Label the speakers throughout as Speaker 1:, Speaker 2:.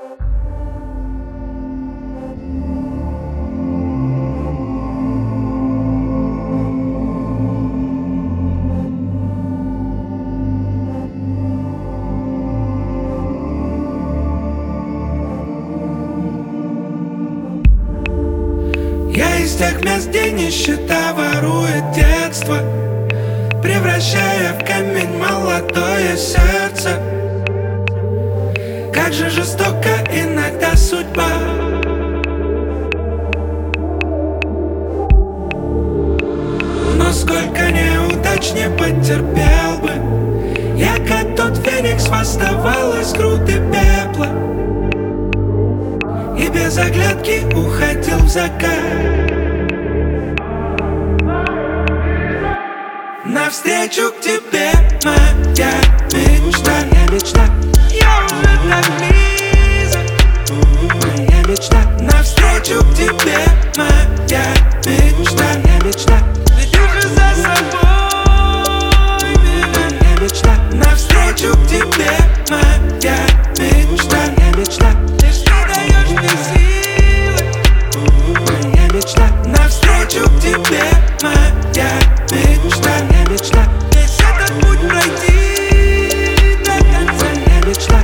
Speaker 1: Я из тех мест, где нищета ворует детство, превращая в камень молодое сердце. Как же жестока иногда судьба. Но сколько неудач не потерпел бы я, как тот феникс, восставал из груды пепла и без оглядки уходил в закат. Навстречу к тебе, моя мечта, моя мечта. Я уже так близок, моя мечта. Навстречу к тебе, моя мечта, моя мечта. Веди же за собой меня, моя мечта. Навстречу к тебе, моя мечта, моя мечта. Лишь ты даешь мне силы, моя мечта. Навстречу к тебе, моя мечта, моя мечта. Весь этот путь пройти до конца, моя мечта.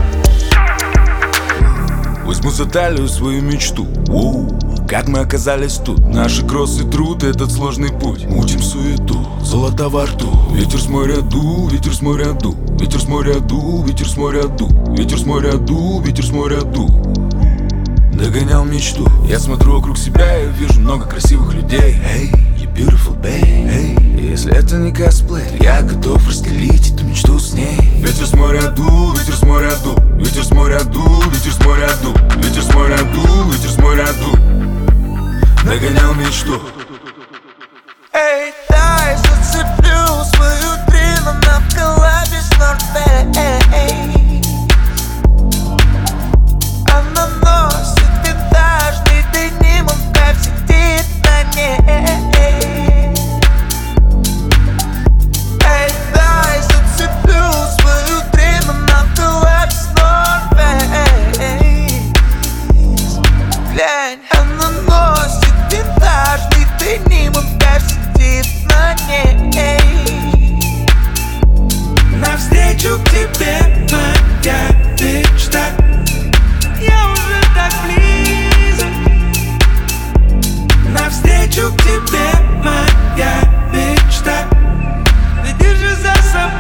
Speaker 2: Возьму за талию свою мечту. Как мы оказались тут? Наши кросс и труд, этот сложный путь. Мутим суету, золото во рту. Ветер с моря ду, ветер с моря ду. Ветер с моря ду, ветер с моря ду. Ветер с моря ду, ветер с моря ду. Догонял мечту. Я смотрю вокруг себя и вижу много красивых людей. Hey, you beautiful babe. Hey, если это не косплей, я готов разделить эту мечту с ней. Ветер с моря ду, ветер с моря ду. Ветер с моря ду, ветер с моря ду. Ветер с моря ду, ветер с моря ду. Догонял мечту.
Speaker 3: Эй, дай зацеплю свою дрину на коллабе с Норфей. Она носит винтажный деним, он как сидит на ней. Эй, дай зацеплю свою дрину на коллабе с Норфей. Глянь, она носит винтажный деним, он как сидит на ней.
Speaker 1: Навстречу к тебе, моя мечта. Я уже так близок. Навстречу к тебе, моя мечта. Веди же за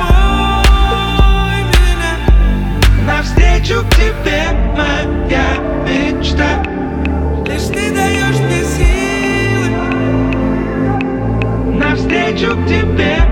Speaker 1: собой меня. Навстречу к тебе, моя мечта. Лишь ты даешь мне силы. Навстречу к тебе.